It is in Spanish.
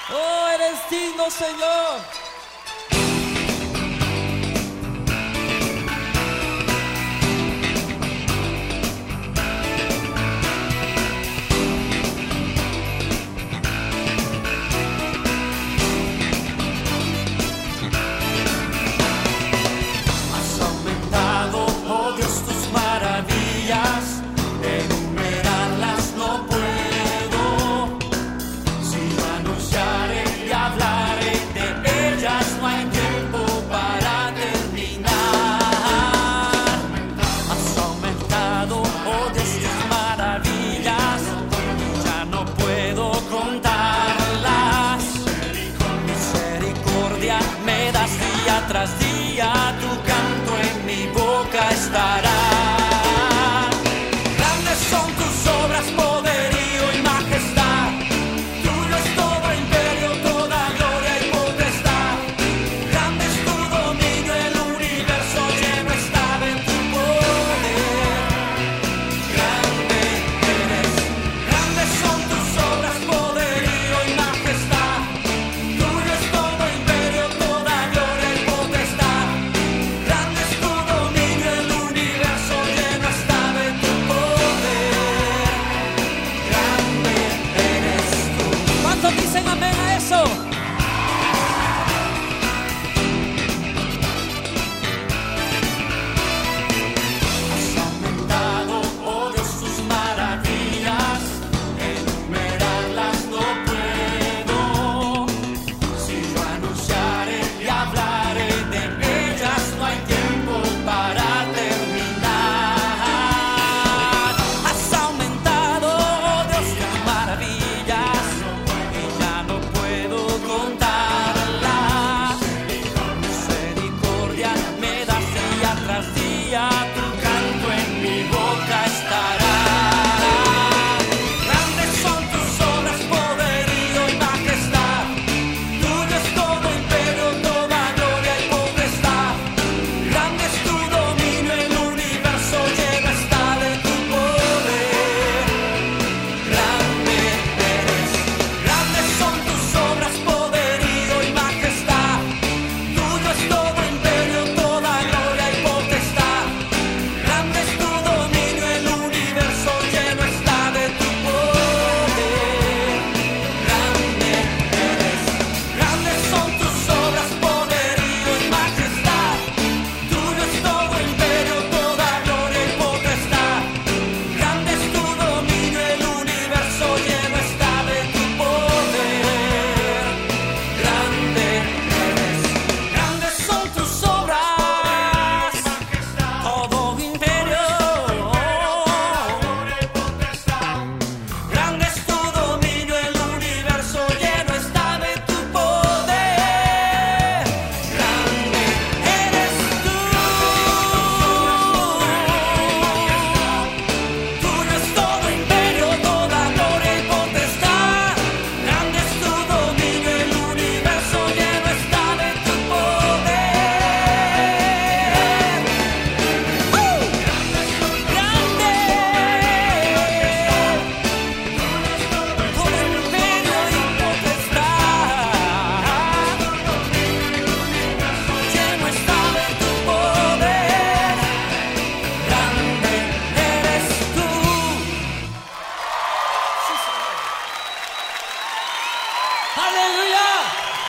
Oh, eres digno, Señor. Has aumentado, oh Dios, tus maravillas, enumerarlas no puedo. Si lo anunciaré y hablaré de ellas, no hay tiempo para terminar. Has aumentado, oh Dios, tus maravillas, ya no puedo contarlas. Misericordia me das día tras día, tu canto en mi boca estará. Grandes son tus obras, poderío y majestad. Tuyo es todo imperio, toda gloria y potestad. Grande es tu dominio, el universo lleno está de tu poder. Grande eres, grandes son tus obras, poderío y majestad. Tuyo es todo imperio, toda gloria y potestad. Grande es tu dominio, el universo lleno está de tu poder. Grande eres tú. ¿Cuántos dicen amén a eso? Has aumentado, oh Dios, tus maravillas, enumerarlas no puedo. Si yo anunciaré y hablaré de ellas, no hay tiempo para terminar. Has aumentado, oh Dios, tus maravillas, y ya no puedo contarlas. Misericordia me das día tras día, tu canto en mi boca estará. Grandes son tus obras, poderío y majestad. Tuyo es todo imperio, toda gloria y potestad. Grande es tu dominio, el universo lleno está de tu poder. Grande eres, grandes son tus obras, poderío y majestad. Tuyo es todo imperio, toda gloria y potestad. Grande es tu dominio, el universo lleno está de tu poder. Grande eres, grandes son tus obras, poderío y majestad. Tuyo es todo imperio, toda gloria y potestad. Grande es tu dominio, el universo lleno está de tu poder. Grande eres, grandes son tus obras, todo imperio. Grande es tu dominio, el universo lleno está de tu poder. Grande eres tú. Tuyo es todo imperio, toda gloria y potestad. Grande es tu dominio, el universo lleno está de tu poder. Grande, todo imperio y potestad. Lleno está de tu poder. Grande eres tú. ¡Aleluya!